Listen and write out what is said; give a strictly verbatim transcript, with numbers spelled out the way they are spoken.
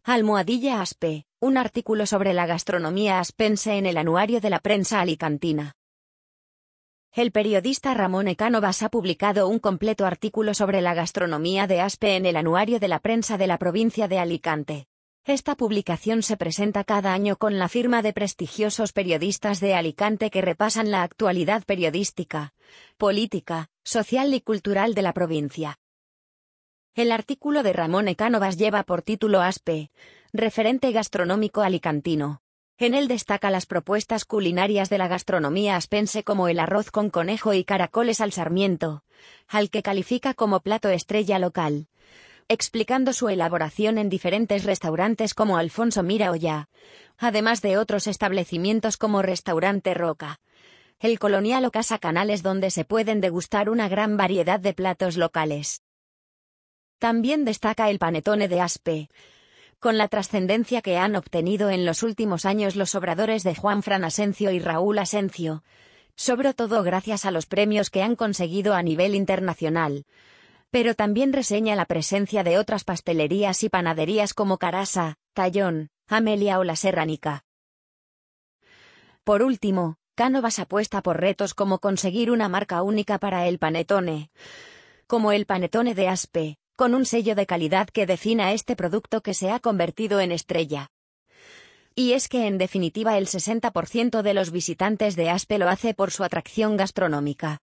Almohadilla Aspe, un artículo sobre la gastronomía aspense en el Anuario de la Prensa Alicantina. El periodista Ramón E. Cánovas ha publicado un completo artículo sobre la gastronomía de Aspe en el Anuario de la Prensa de la provincia de Alicante. Esta publicación se presenta cada año con la firma de prestigiosos periodistas de Alicante que repasan la actualidad periodística, política, social y cultural de la provincia. El artículo de Ramón E. Cánovas lleva por título Aspe, referente gastronómico alicantino. En él destaca las propuestas culinarias de la gastronomía aspense como el arroz con conejo y caracoles al sarmiento, al que califica como plato estrella local, explicando su elaboración en diferentes restaurantes como Alfonso Mira Olla, además de otros establecimientos como Restaurante Roca, el Colonial o Casa Canales, donde se pueden degustar una gran variedad de platos locales. También destaca el panetone de Aspe, con la trascendencia que han obtenido en los últimos años los obradores de Juan Fran Asencio y Raúl Asencio, sobre todo gracias a los premios que han conseguido a nivel internacional, pero también reseña la presencia de otras pastelerías y panaderías como Carasa, Tallón, Amelia o La Serranica. Por último, Cánovas apuesta por retos como conseguir una marca única para el panetone, como el panetone de Aspe, con un sello de calidad que defina este producto que se ha convertido en estrella. Y es que en definitiva el sesenta por ciento de los visitantes de Aspe lo hace por su atracción gastronómica.